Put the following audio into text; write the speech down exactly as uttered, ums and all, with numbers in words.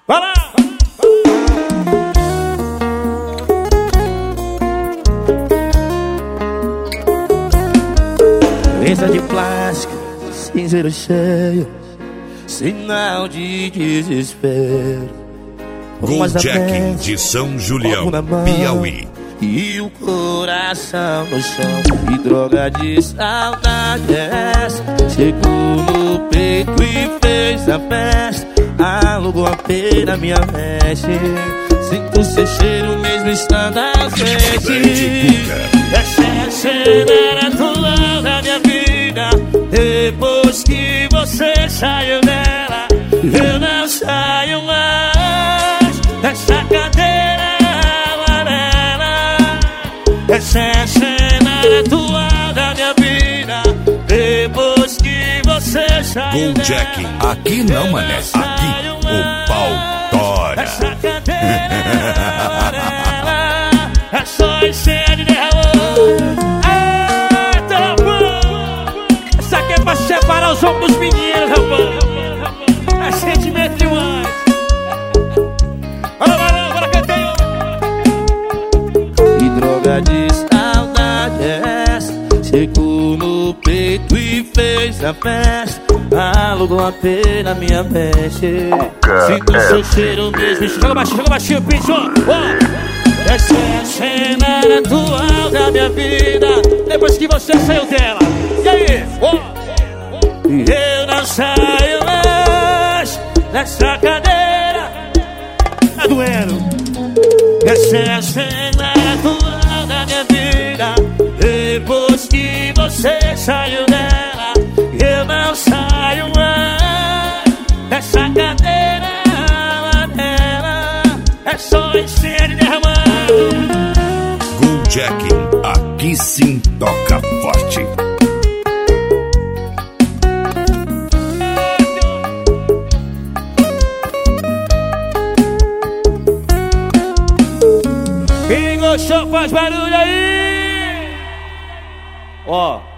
Vai lá! Mesa de plástico, cinzeiro cheio, sinal de desespero. Gol Jack de São Julião, Piauí. E o coração no chão, e droga de saudade é essa? Chegou no peito e fez a festa, alugou a pena na minha veste. Sinto seu cheiro mesmo estando ausente. Essa é a cena atual da minha vida. Depois que você saiu dela, eu não saio mais dessa cadeira amarela. Essa é a cena atual da minha vida. Depois que você saiu Gol Jack, aqui não, mané. Aqui o pau tora. Essa cadeira amarela é só incêndio de amor. Eita, rapaz! Essa aqui é pra separar os homens dos meninos, rapaz. É sentimento demais. Bora, bora, bora, cantei. Que droga de saudade é essa? Chegou no peito e fez a festa, alugou a pena na minha veste. Sinto seu cheiro mesmo. Joga baixinho, joga baixinho, pincho. Oh. Essa é a cena atual da minha vida. Depois que você saiu dela. E aí? Oh. Eu não saio mais dessa cadeira. Tá doendo. Essa é a cena atual da minha vida. Depois que você saiu dela, eu não saio mais dessa cadeira amarela. É só incêndio derramado. Gol Jack, aqui sim toca forte. Quem gostou faz barulho aí. Ó.